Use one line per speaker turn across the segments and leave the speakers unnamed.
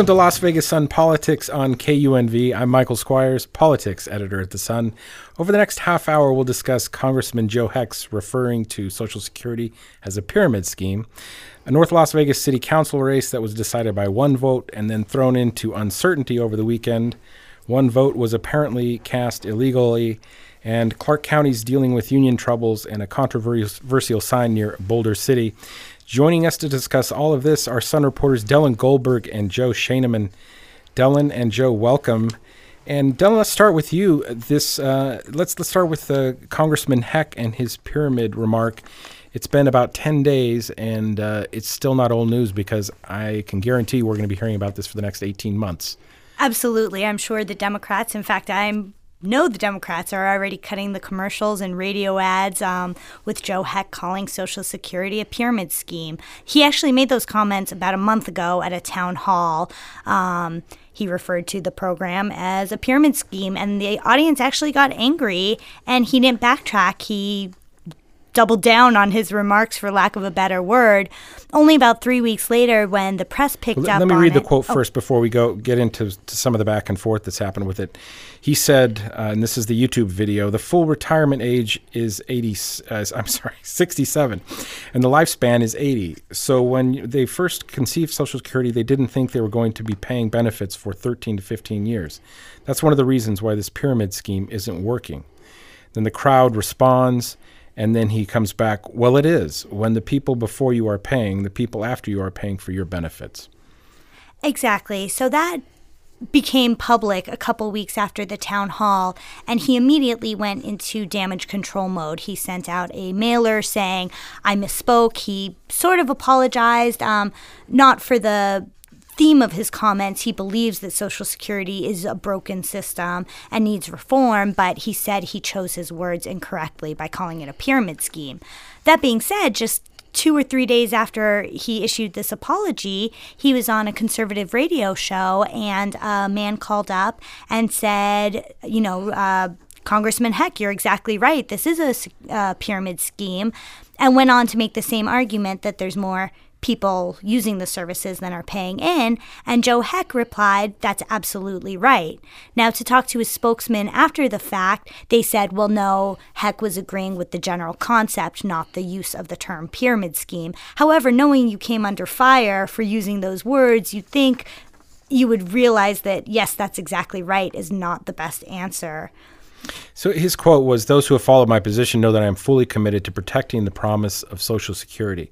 to Las Vegas Sun Politics on KUNV. I'm Michael Squires, politics editor at The Sun. Over the next half hour, we'll discuss Congressman Joe Heck's referring to Social Security as a pyramid scheme, a North Las Vegas City Council race that was decided by one vote and then thrown into uncertainty over the weekend. One vote was apparently cast illegally, and Clark County's dealing with union troubles and a controversial sign near Boulder City. Joining us to discuss all of this are Sun reporters Dylan Goldberg and Joe Schoeneman. Dylan and Joe, welcome. And Dylan, let's start with you. Let's start with Congressman Heck and his pyramid remark. It's been about 10 days, and it's still not old news because I can guarantee we're going to be hearing about this for the next 18 months.
Absolutely. I'm sure the Democrats, in fact, the Democrats are already cutting the commercials and radio ads with Joe Heck calling Social Security a pyramid scheme. He actually made those comments about a month ago at a town hall. He referred to the program as a pyramid scheme, and the audience actually got angry, and he didn't backtrack. He doubled down on his remarks, for lack of a better word. Only about 3 weeks later, when the press picked up on it.
Let me read the quote first before we get into some of the back and forth that's happened with it. He said, and this is the YouTube video, the full retirement age is 67, and the lifespan is 80. So when they first conceived Social Security, they didn't think they were going to be paying benefits for 13 to 15 years. That's one of the reasons why this pyramid scheme isn't working. Then the crowd responds, and then he comes back, well, it is. When the people before you are paying, the people after you are paying for your benefits.
Exactly. So that became public a couple weeks after the town hall, and he immediately went into damage control mode. He sent out a mailer saying, I misspoke. He sort of apologized, not for the theme of his comments. He believes that Social Security is a broken system and needs reform, but he said he chose his words incorrectly by calling it a pyramid scheme. That being said, just 2 or 3 days after he issued this apology, he was on a conservative radio show, and a man called up and said, Congressman Heck, you're exactly right. This is a pyramid scheme, and went on to make the same argument that there's more people using the services than are paying in, and Joe Heck replied, that's absolutely right. Now, to talk to his spokesman after the fact, they said, well, no, Heck was agreeing with the general concept, not the use of the term pyramid scheme. However, knowing you came under fire for using those words, you'd think you would realize that, yes, that's exactly right, is not the best answer.
So his quote was, those who have followed my position know that I am fully committed to protecting the promise of Social Security.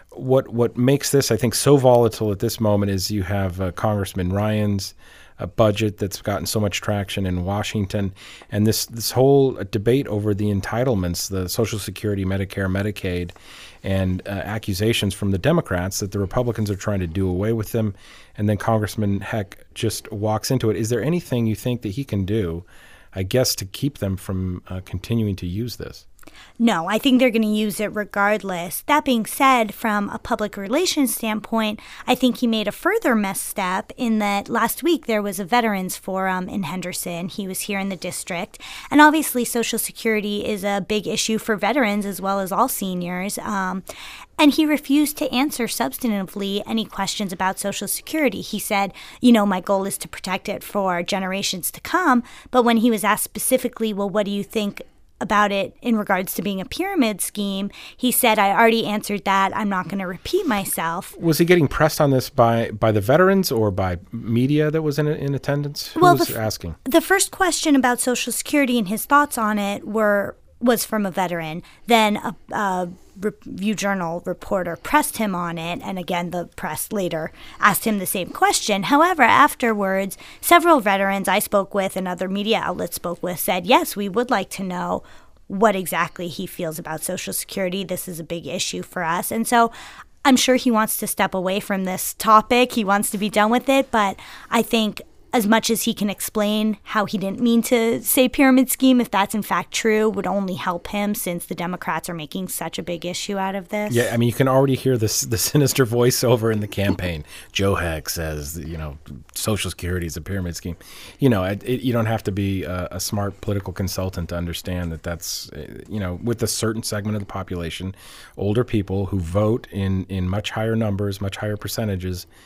What makes this, I think, so volatile at this moment is you have Congressman Ryan's budget that's gotten so much traction in Washington, and this whole debate over the entitlements, the Social Security, Medicare, Medicaid, and accusations from the Democrats that the Republicans are trying to do away with them, and then Congressman Heck just walks into it. Is there anything you think that he can do, I guess, to keep them from continuing to use this?
No, I think they're going to use it regardless. That being said, from a public relations standpoint, I think he made a further misstep in that last week there was a veterans forum in Henderson. He was here in the district. And obviously, Social Security is a big issue for veterans as well as all seniors. And he refused to answer substantively any questions about Social Security. He said, my goal is to protect it for generations to come. But when he was asked specifically, well, what do you think about it in regards to being a pyramid scheme, he said, I already answered that. I'm not going to repeat myself.
Was he getting pressed on this by the veterans or by media that was in attendance? Who was asking?
The first question about Social Security and his thoughts on it was from a veteran. Then a Review Journal reporter pressed him on it, and again, the press later asked him the same question. However, afterwards, several veterans I spoke with and other media outlets spoke with said, yes, we would like to know what exactly he feels about Social Security. This is a big issue for us. And so I'm sure he wants to step away from this topic. He wants to be done with it, but I think as much as he can explain how he didn't mean to say pyramid scheme, if that's in fact true, would only help him since the Democrats are making such a big issue out of this.
Yeah, I mean, you can already hear the sinister voiceover in the campaign. Joe Heck says, Social Security is a pyramid scheme. You don't have to be a smart political consultant to understand that that's, with a certain segment of the population, older people who vote in much higher numbers, much higher percentages,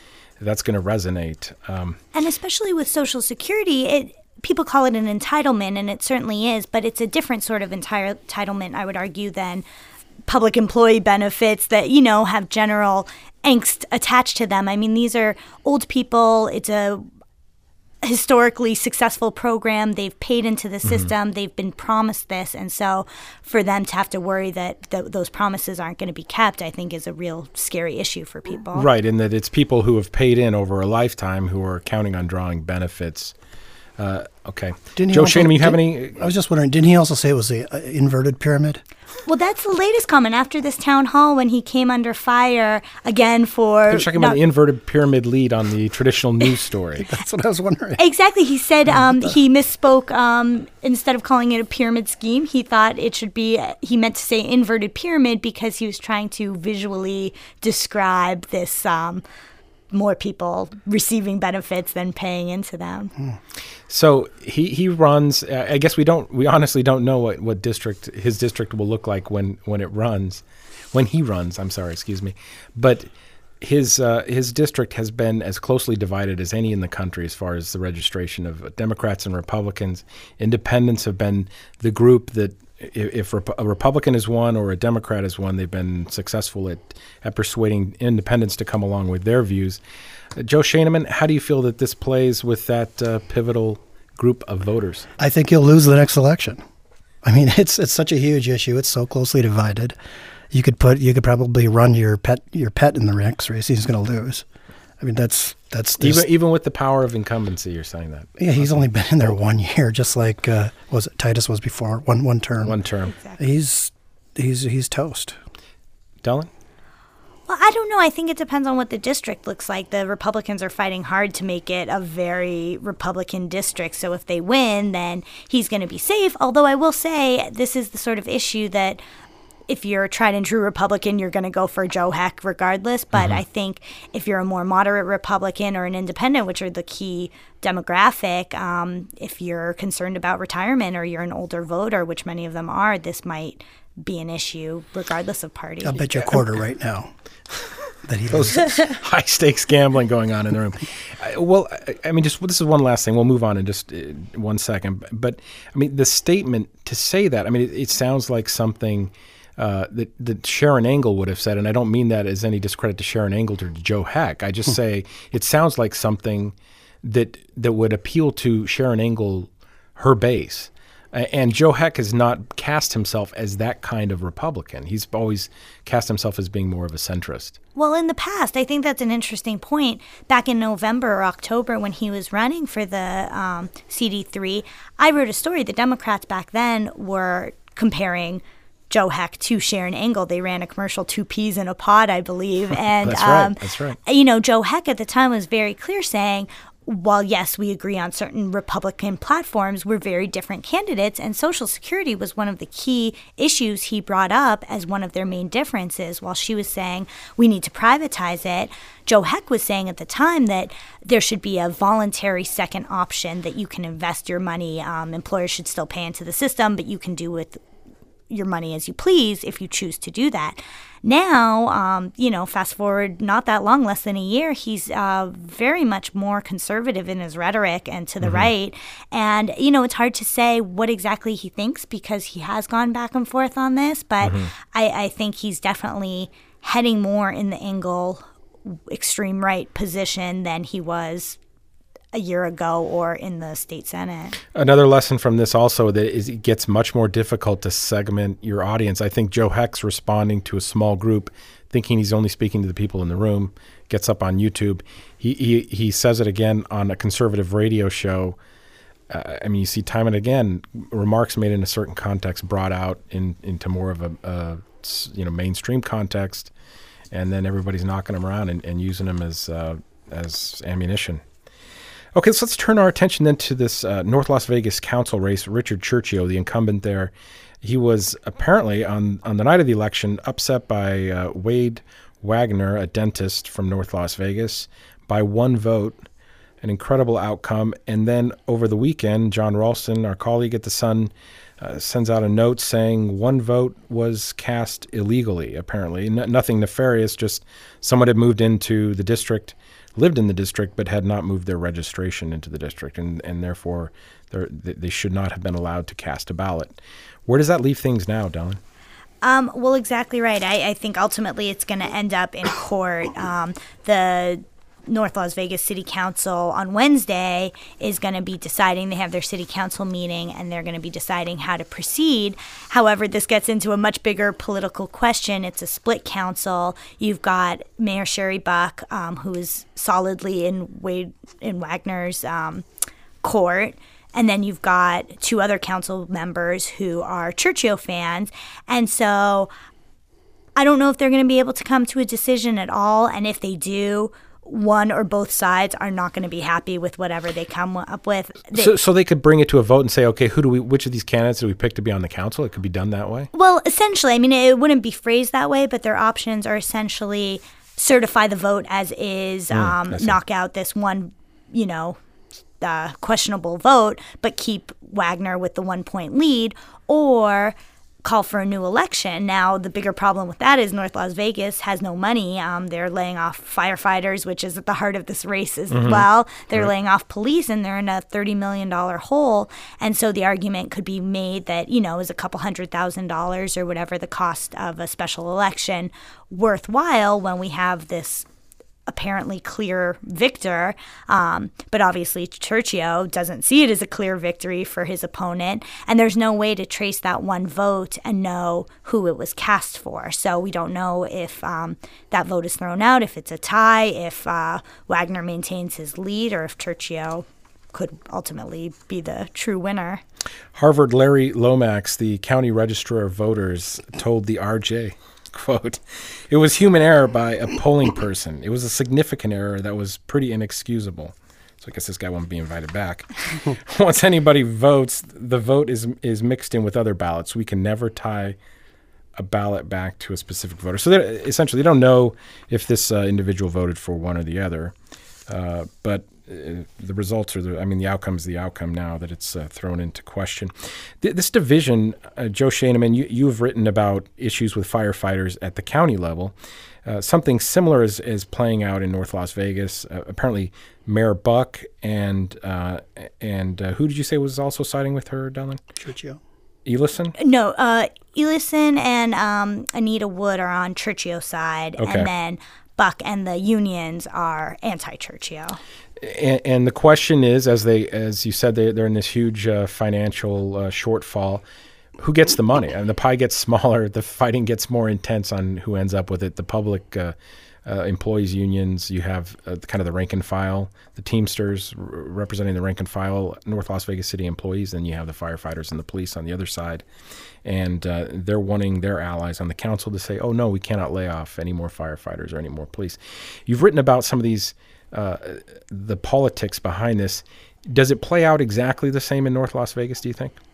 that's going to resonate.
And especially with Social Security, people call it an entitlement, and it certainly is, but it's a different sort of entitlement, I would argue, than public employee benefits that, have general angst attached to them. I mean, these are old people. It's a historically successful program. They've paid into the system. They've been promised this. And so for them to have to worry that those promises aren't going to be kept, I think is a real scary issue for people.
Right, and that it's people who have paid in over a lifetime who are counting on drawing benefits. Okay. Joe Schoeneman, you have any?
I was just wondering, didn't he also say it was an inverted pyramid?
Well, that's the latest comment after this town hall when he came under fire again for...
You're talking about the inverted pyramid lead on the traditional news story.
That's what I was wondering.
Exactly. He said he misspoke. Instead of calling it a pyramid scheme, he thought it should be... he meant to say inverted pyramid because he was trying to visually describe this... more people receiving benefits than paying into them.
So he runs. I guess we honestly don't know what district his district will look like when he runs. I'm sorry, excuse me. But his district has been as closely divided as any in the country as far as the registration of Democrats and Republicans. Independents have been the group that, if a Republican is won or a Democrat is won, they've been successful at persuading independents to come along with their views. Joe Schoeneman, how do you feel that this plays with that pivotal group of voters?
I think he'll lose the next election. I mean, it's such a huge issue. It's so closely divided. You could probably run your pet in the next race. He's going to lose. I mean, that's
even with the power of incumbency. You're saying that?
Yeah, he's only been in there 1 year, just like Titus was before. One term.
One term.
Exactly.
He's toast.
Dylan?
Well, I don't know. I think it depends on what the district looks like. The Republicans are fighting hard to make it a very Republican district. So if they win, then he's going to be safe. Although I will say this is the sort of issue that if you're a tried and true Republican, you're going to go for Joe Heck regardless. But I think if you're a more moderate Republican or an independent, which are the key demographic, if you're concerned about retirement or you're an older voter, which many of them are, this might be an issue regardless of party.
I'll bet you a quarter right now that he
loses. High stakes gambling going on in the room. Well, I mean, this is one last thing. We'll move on in just 1 second. But I mean, the statement to say that, I mean, it sounds like something that Sharon Angle would have said, and I don't mean that as any discredit to Sharon Angle or to Joe Heck. I just say it sounds like something that would appeal to Sharon Angle, her base. And Joe Heck has not cast himself as that kind of Republican. He's always cast himself as being more of a centrist.
Well, in the past, I think that's an interesting point. Back in November or October when he was running for the CD3, I wrote a story. The Democrats back then were comparing Joe Heck to Sharon Angle. They ran a commercial, 2 peas in a pod, I believe. And
That's right.
Joe Heck at the time was very clear saying, while, yes, we agree on certain Republican platforms, we're very different candidates. And Social Security was one of the key issues he brought up as one of their main differences. While she was saying we need to privatize it, Joe Heck was saying at the time that there should be a voluntary second option, that you can invest your money. Employers should still pay into the system, but you can do with your money as you please if you choose to do that. Now, fast forward not that long, less than a year, he's very much more conservative in his rhetoric and to the right. And, it's hard to say what exactly he thinks because he has gone back and forth on this. But I think he's definitely heading more in the Angle extreme right position than he was a year ago or in the state Senate. Another
lesson from this also that is it gets much more difficult to segment your audience. I think Joe Heck's responding to a small group, thinking he's only speaking to the people in the room, gets up on YouTube. He says it again on a conservative radio show. You see time and again remarks made in a certain context brought out into more of a mainstream context, and then everybody's knocking them around and using them as ammunition. Okay, so let's turn our attention then to this North Las Vegas council race. Richard Churchio, the incumbent there, he was apparently on the night of the election upset by Wade Wagner, a dentist from North Las Vegas, by 1 vote, an incredible outcome. And then over the weekend, John Ralston, our colleague at The Sun, sends out a note saying 1 vote was cast illegally, apparently. Nothing nefarious, just someone had moved into the district lived in the district but had not moved their registration into the district, and therefore they should not have been allowed to cast a ballot. Where does that leave things now, Dylan?
Well, exactly right. I think ultimately it's going to end up in court. The North Las Vegas City Council on Wednesday is going to be deciding. They have their city council meeting, and they're going to be deciding how to proceed. However, this gets into a much bigger political question. It's a split council. You've got Mayor Sherry Buck, who is solidly in Wagner's court. And then you've got two other council members who are Churchio fans. And so I don't know if they're going to be able to come to a decision at all. And if they do, one or both sides are not going to be happy with whatever they come up with.
So they could bring it to a vote and say, okay, which of these candidates do we pick to be on the council? It could be done that way?
Well, essentially, I mean, it wouldn't be phrased that way, but their options are essentially certify the vote as is, knock out this one, questionable vote, but keep Wagner with the 1-point lead, or call for a new election. Now, the bigger problem with that is North Las Vegas has no money. They're laying off firefighters, which is at the heart of this race as well. They're laying off police, and they're in a $30 million hole. And so the argument could be made that, is a couple $100,000 or whatever the cost of a special election worthwhile when we have this apparently clear victor, but obviously Churchio doesn't see it as a clear victory for his opponent, and there's no way to trace that one vote and know who it was cast for. So we don't know if that vote is thrown out, if it's a tie, if Wagner maintains his lead, or if Churchio could ultimately be the true winner.
Harvard Larry Lomax, the county registrar of voters, told the RJ, quote, "It was human error by a polling person. It was a significant error that was pretty inexcusable." So I guess this guy won't be invited back. Once anybody votes, the vote is mixed in with other ballots. We can never tie a ballot back to a specific voter. So essentially, they don't know if this individual voted for one or the other. But the results are the outcome is the outcome now that it's thrown into question. This division, Joe Schoeneman, you've written about issues with firefighters at the county level. Something similar is playing out in North Las Vegas. Apparently, Mayor Buck and who did you say was also siding with her, Dylan?
Churchio.
Elison?
No, Elison and Anita Wood are on Churchio's side,
okay.
And then Buck and the unions are anti-Churchio.
And the question is, as you said, they're in this huge financial shortfall. Who gets the money? I mean, the pie gets smaller. The fighting gets more intense on who ends up with it. The public employees unions. You have kind of the rank and file, the Teamsters representing the rank and file North Las Vegas City employees. Then you have the firefighters and the police on the other side. And they're wanting their allies on the council to say, oh, no, we cannot lay off any more firefighters or any more police. You've written about some of these the politics behind this. Does it play out exactly the same in North Las Vegas, do you think?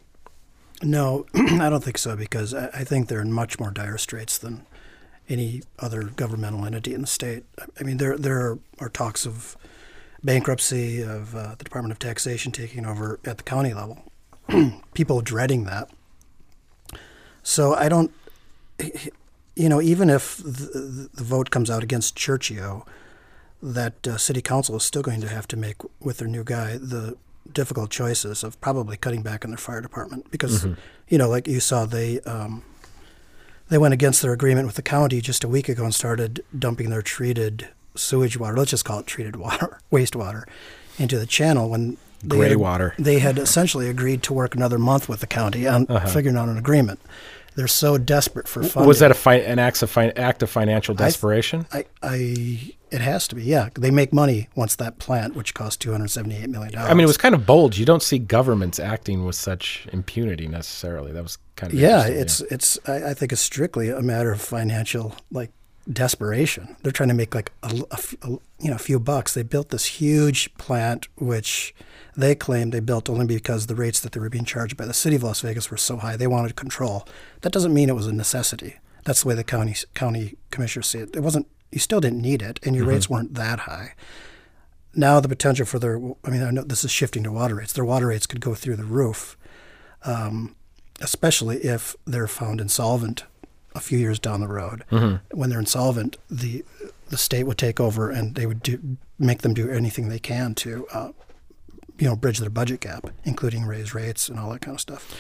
No, I don't think so, because I think they're in much more dire straits than any other governmental entity in the state. I mean, there are talks of bankruptcy, of the Department of Taxation taking over at the county level. People dreading that. So I don't, even if the vote comes out against Churchio, that city council is still going to have to make, with their new guy, the difficult choices of probably cutting back on their fire department. Because, like you saw, they went against their agreement with the county just a week ago and started dumping their treated sewage water, let's just call it treated water, wastewater, into the channel when they had essentially agreed to work another month with the county on figuring out an agreement. They're so desperate for funding.
Was that an act of financial desperation?
It has to be, yeah. They make money once that plant, which cost $278 million.
I mean, it was kind of bold. You don't see governments acting with such impunity necessarily. That was kind of
it's. I think it's strictly a matter of financial desperation. They're trying to make a few bucks. They built this huge plant, which they claimed they built only because the rates that they were being charged by the city of Las Vegas were so high. They wanted control. That doesn't mean it was a necessity. That's the way the county commissioners see it. It wasn't. You still didn't need it, and your rates weren't that high. Now the potential for I know this is shifting to water rates. Their water rates could go through the roof, especially if they're found insolvent a few years down the road. When they're insolvent, the state would take over and they would make them do anything they can to bridge their budget gap, including raise rates and all that kind of stuff.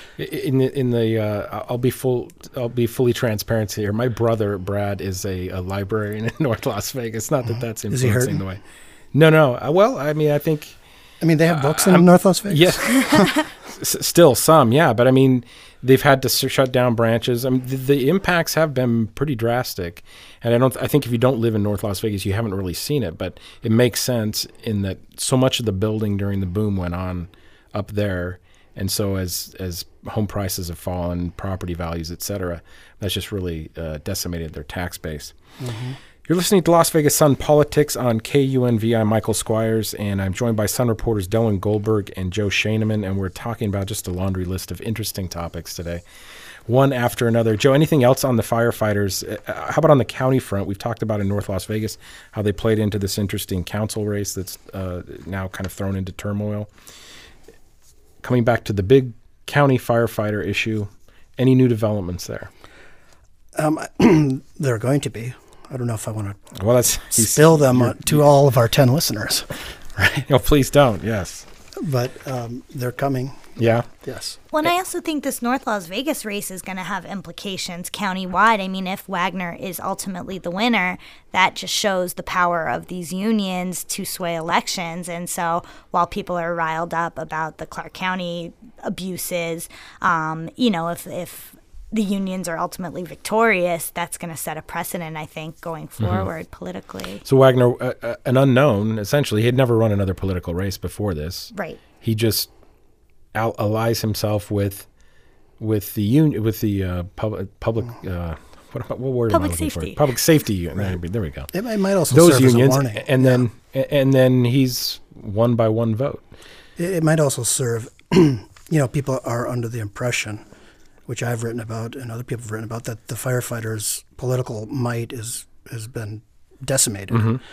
I'll be fully transparent here. My brother Brad is a librarian in North Las Vegas. Not that that's influencing the way. No. Well, I mean, I think.
I mean, they have books in North Las Vegas.
Yes, still some, yeah. But I mean, they've had to shut down branches. I mean, the impacts have been pretty drastic. And I think if you don't live in North Las Vegas, you haven't really seen it. But it makes sense in that so much of the building during the boom went on up there, and so as home prices have fallen, property values, et cetera, that's just really decimated their tax base. You're listening to Las Vegas Sun Politics on KUNV. I'm Michael Squires, and I'm joined by Sun reporters Dylan Goldberg and Joe Schoeneman, and we're talking about just a laundry list of interesting topics today, one after another. Joe, anything else on the firefighters? How about on the county front? We've talked about in North Las Vegas how they played into this interesting council race that's now kind of thrown into turmoil. Coming back to the big county firefighter issue, any new developments there?
There are going to be. I don't know if I want to spill them to all of our 10 listeners. Right?
No, please don't. Yes.
But they're coming.
Yeah.
Yes.
Well, and I also think this North Las Vegas race is going to have implications countywide. I mean, if Wagner is ultimately the winner, that just shows the power of these unions to sway elections. And so while people are riled up about the Clark County abuses, if the unions are ultimately victorious, that's going to set a precedent, I think, going forward politically.
So Wagner, an unknown, essentially, he had never run another political race before this.
Right.
He just allies himself with the union, with the public. What word am I looking for? Public safety. Right. There we go.
It might also
those
serve
unions,
as a warning.
and then he's won by one vote.
It might also serve. People are under the impression, which I've written about and other people have written about, that the firefighters' political might has been decimated.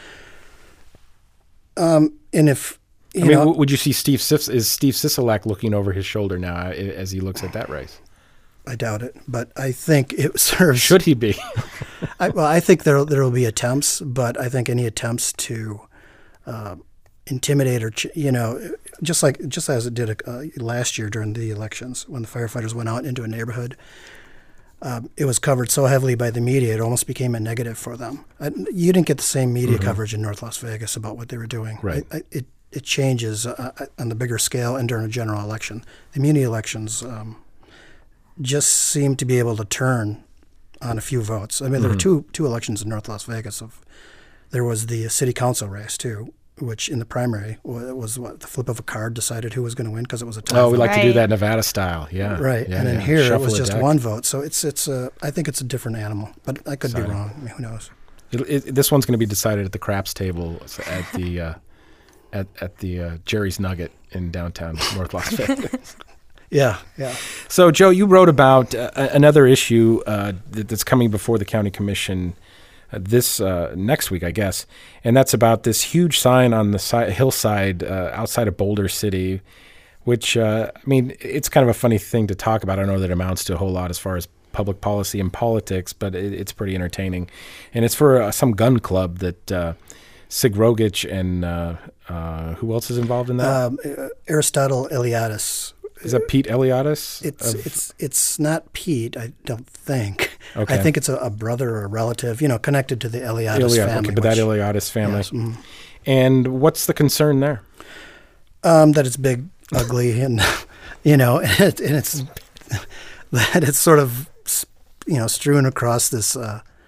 And if
would you see Steve Sisolak looking over his shoulder now as he looks at that race?
I doubt it, but I think it serves.
Should he be?
I think there will be attempts, but I think any attempts to intimidate or just as it did last year during the elections when the firefighters went out into a neighborhood, it was covered so heavily by the media it almost became a negative for them. You didn't get the same media coverage in North Las Vegas about what they were doing.
Right.
It changes on the bigger scale and during a general election. The muni elections just seem to be able to turn on a few votes. I mean, there were two elections in North Las Vegas. There was the city council race too, which in the primary was the flip of a card decided who was going to win because it was a tie.
Oh, we like to do that Nevada style, yeah.
Right,
yeah,
and then here it was just one vote. So it's I think it's a different animal, but I could be wrong. I mean, who knows?
This one's going to be decided at the craps table at the at the Jerry's Nugget in downtown North Las Vegas.
Yeah.
So, Joe, you wrote about another issue that's coming before the county commission this next week, I guess, and that's about this huge sign on the hillside outside of Boulder City, which, it's kind of a funny thing to talk about. I don't know that it amounts to a whole lot as far as public policy and politics, but it's pretty entertaining. And it's for some gun club that Sig Rogich and who else is involved in that?
Aristotle Eliadis.
Is that Pete Eliadis?
It's not Pete, I don't think.
Okay.
I think it's a brother or a relative, connected to the Eliadis family.
Okay, but that Eliadis family.
Yes,
And what's the concern there?
That it's big, ugly, and and it's that it's sort of strewn across this.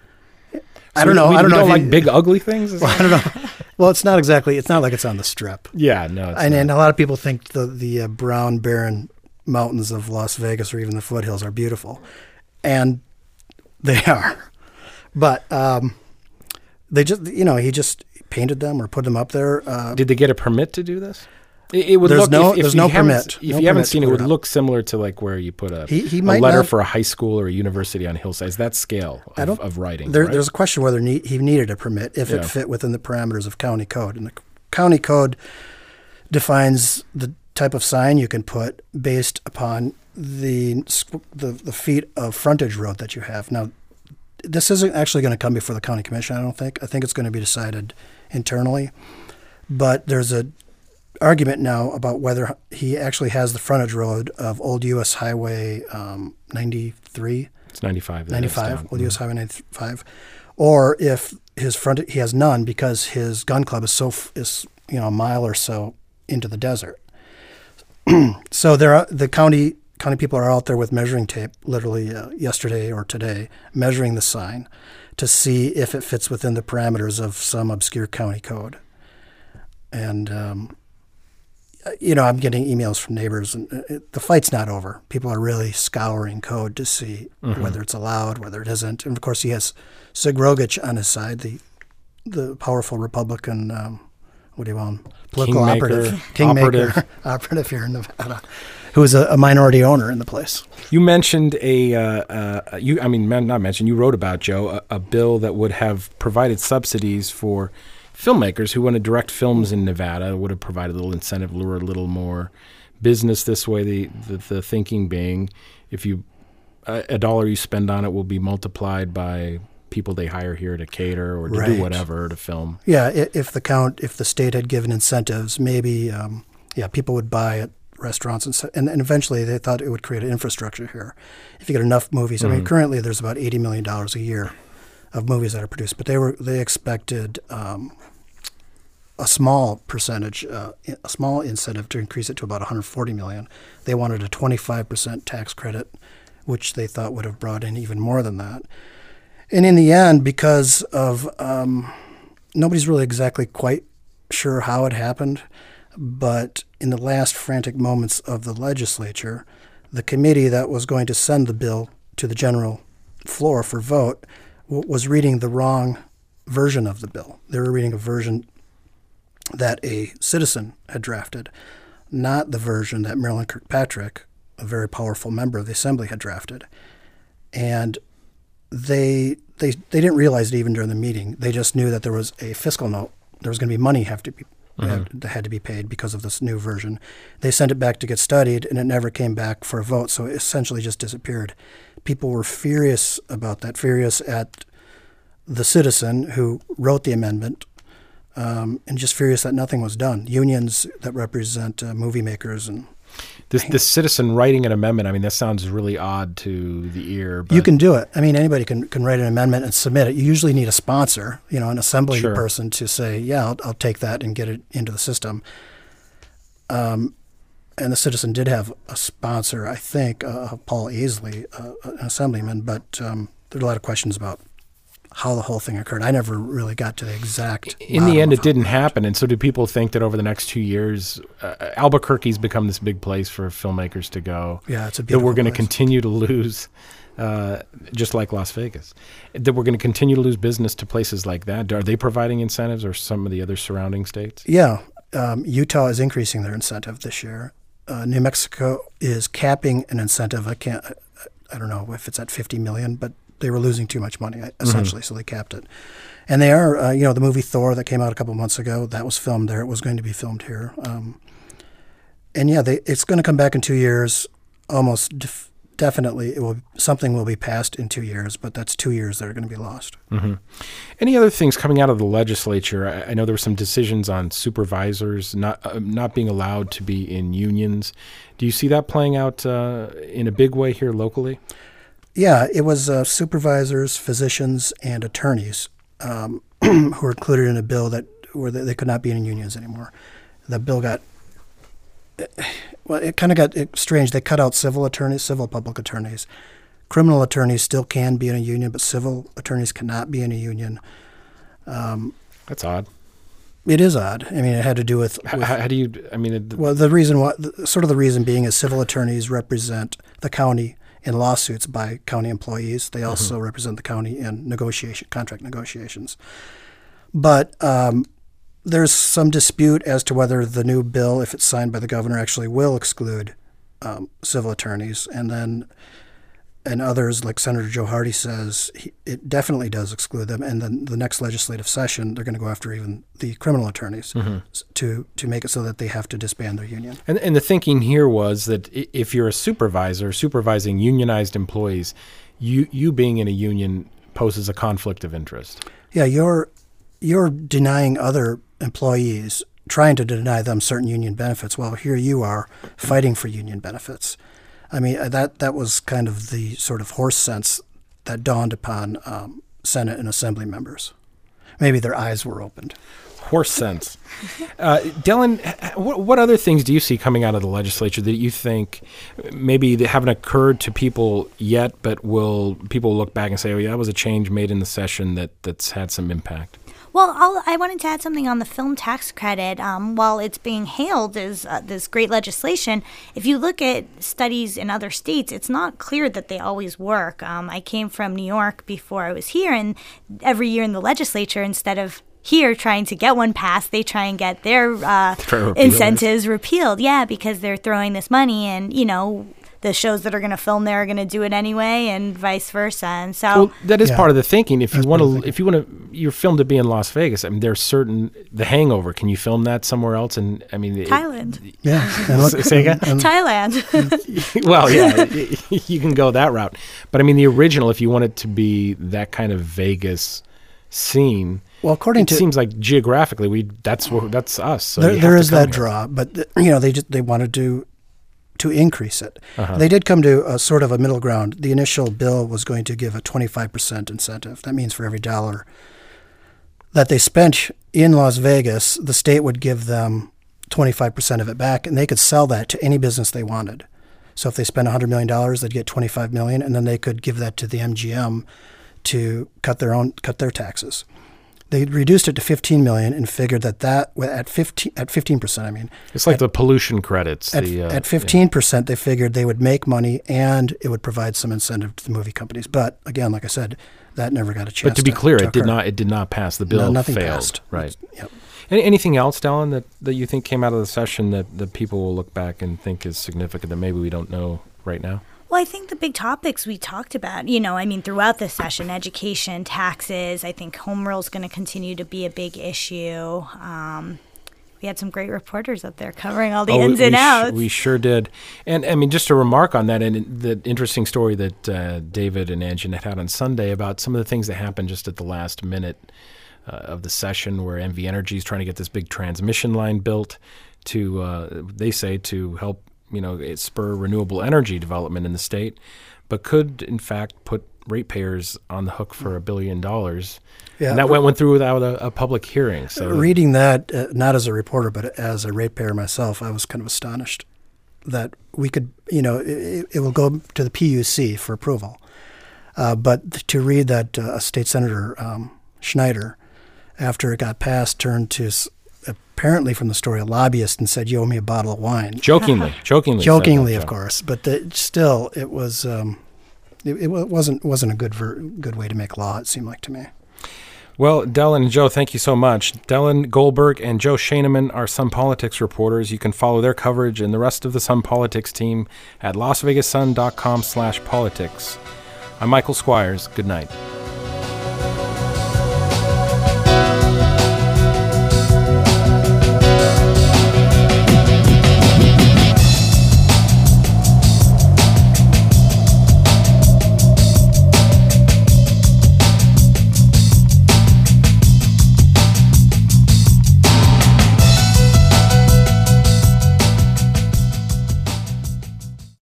I don't know.
I don't know.
If
like big ugly things.
I don't know. Well, it's not exactly. It's not like it's on the Strip.
Yeah, no.
And a lot of people think the brown, barren mountains of Las Vegas or even the foothills are beautiful, and they are. But they just, he just painted them or put them up there.
Did they get a permit to do this? It would
there's
look.
There's no permit.
If you haven't seen it, it would look similar to like where you put a letter for a high school or a university on hillsides. That scale of writing. Right?
There's a question whether he needed a permit if it fit within the parameters of county code. And the county code defines the type of sign you can put based upon the feet of frontage road that you have. Now, this isn't actually going to come before the county commission, I don't think. I think it's going to be decided internally. But there's a argument now about whether he actually has the frontage road of Old U.S. Highway 93.
It's 95.
95, Old U.S. Highway 95. Or if he has none because his gun club is a mile or so into the desert. So the county people are out there with measuring tape, literally yesterday or today, measuring the sign to see if it fits within the parameters of some obscure county code. And I'm getting emails from neighbors, and the fight's not over. People are really scouring code to see whether it's allowed, whether it isn't. And of course, he has Sig Rogich on his side, the powerful Republican, what do you want? Political kingmaker operative here in Nevada, who is a minority owner in the place.
You mentioned you wrote about, Joe, a bill that would have provided subsidies for filmmakers who want to direct films in Nevada. Would have provided a little incentive, lure a little more business this way. The thinking being, if a dollar you spend on it will be multiplied by people they hire here to cater or to do whatever to film.
Yeah, if the state had given incentives, maybe people would buy at restaurants and eventually they thought it would create an infrastructure here. If you get enough movies, I mean, currently there's about $80 million a year of movies that are produced, but they expected a small percentage, a small incentive to increase it to about $140 million. They wanted a 25% tax credit, which they thought would have brought in even more than that. And in the end, because of nobody's really exactly quite sure how it happened, but in the last frantic moments of the legislature, the committee that was going to send the bill to the general floor for vote was reading the wrong version of the bill. They were reading a version that a citizen had drafted, not the version that Marilyn Kirkpatrick, a very powerful member of the assembly, had drafted. And they didn't realize it even during the meeting. They just knew that there was a fiscal note. There was going to be money that had to be paid because of this new version. They sent it back to get studied, and it never came back for a vote, so it essentially just disappeared. People were furious about that, furious at the citizen who wrote the amendment, and just furious that nothing was done. Unions that represent movie makers and
This citizen writing an amendment, I mean, that sounds really odd to the ear. But
you can do it. I mean, anybody can write an amendment and submit it. You usually need a sponsor, an assembly person to say, yeah, I'll take that and get it into the system. And the citizen did have a sponsor, I think, Paul Aisley, an assemblyman, but there are a lot of questions about how the whole thing occurred. I never really got to the exact.
In the end, it didn't happen. And so do people think that over the next 2 years, Albuquerque's become this big place for filmmakers to go?
Yeah, it's a beautiful
that we're going to
place.
continue to lose, just like Las Vegas, that we're going to continue to lose business to places like that. Are they providing incentives or some of the other surrounding states?
Yeah. Utah is increasing their incentive this year. New Mexico is capping an incentive. I don't know if it's at 50 million, but they were losing too much money, essentially, so they capped it. And they are, the movie Thor that came out a couple months ago, that was filmed there. It was going to be filmed here. It's going to come back in 2 years. Almost definitely, something will be passed in 2 years, but that's 2 years that are going to be lost.
Mm-hmm. Any other things coming out of the legislature? I know there were some decisions on supervisors not being allowed to be in unions. Do you see that playing out in a big way here locally?
Yeah, it was supervisors, physicians, and attorneys who were included in a bill where they could not be in unions anymore. The bill it kind of got strange. They cut out civil attorneys, civil public attorneys. Criminal attorneys still can be in a union, but civil attorneys cannot be in a union.
That's odd.
It is odd. I mean, it had to do with
how do you? I mean,
the reason being is civil attorneys represent the county in lawsuits by county employees. They also represent the county in contract negotiations. But there's some dispute as to whether the new bill, if it's signed by the governor, actually will exclude civil attorneys. And others, like Senator Joe Hardy says, it definitely does exclude them. And then the next legislative session, they're going to go after even the criminal attorneys to make it so that they have to disband their union.
And the thinking here was that if you're a supervisor supervising unionized employees, you being in a union poses a conflict of interest.
Yeah, you're denying other employees, trying to deny them certain union benefits, while here you are fighting for union benefits. I mean, that was kind of the sort of horse sense that dawned upon Senate and Assembly members. Maybe their eyes were opened.
Horse sense. Dylan, what other things do you see coming out of the legislature that you think maybe they haven't occurred to people yet, but people will look back and say, oh, yeah, that was a change made in the session that's had some impact?
Well, I wanted to add something on the film tax credit. While it's being hailed as this great legislation, if you look at studies in other states, it's not clear that they always work. I came from New York before I was here, and every year in the legislature, instead of here trying to get one passed, they try and get their incentives repealed. Yeah, because they're throwing this money, and the shows that are going to film there are going to do it anyway, and vice versa. And so
that is part of the thinking. If you want to, you're filmed to be in Las Vegas. I mean, there's certain The Hangover. Can you film that somewhere else? And I mean,
Thailand.
Say again.
Thailand.
Well, yeah, you can go that route. But I mean, the original, if you want it to be that kind of Vegas scene.
Well,
it seems like geographically, that's us. So
there is that draw, but they wanted to increase it. They did come to a sort of a middle ground. The initial bill was going to give a 25% incentive. That means for every dollar that they spent in Las Vegas, the state would give them 25% of it back, and they could sell that to any business they wanted. So if they spent $100 million, they'd get $25 million, and then they could give that to the MGM to cut their taxes. They reduced it to $15 million and figured that at 15%. I mean,
it's like the pollution credits.
At 15%, they figured they would make money and it would provide some incentive to the movie companies. But again, like I said, that never got a chance.
But to be clear, it did not pass. The bill
nothing
failed.
Passed.
Right.
Yep.
Anything else, Dylan, that you think came out of the session that people will look back and think is significant that maybe we don't know right now?
Well, I think the big topics we talked about, throughout the session, education, taxes, I think home rule is going to continue to be a big issue. We had some great reporters up there covering all the ins and outs.
We sure did. And, I mean, just to remark on that, and the interesting story that David and Anjanette had on Sunday about some of the things that happened just at the last minute of the session where NV Energy is trying to get this big transmission line built they say, to help spur renewable energy development in the state, but could, in fact, put ratepayers on the hook for $1 billion. Yeah. And that went through without a public hearing. So
reading that, not as a reporter, but as a ratepayer myself, I was kind of astonished that we could, it will go to the PUC for approval. But to read that State Senator Schneider, after it got passed, turned to apparently from the story a lobbyist and said, "You owe me a bottle of wine."
Jokingly,
of course. But still, it was it wasn't a good way to make law. It seemed like to me.
Well, Dylan and Joe, thank you so much. Dylan Goldberg and Joe Schoeneman are Sun Politics reporters. You can follow their coverage and the rest of the Sun Politics team at LasVegasSun.com/politics. I'm Michael Squires. Good night.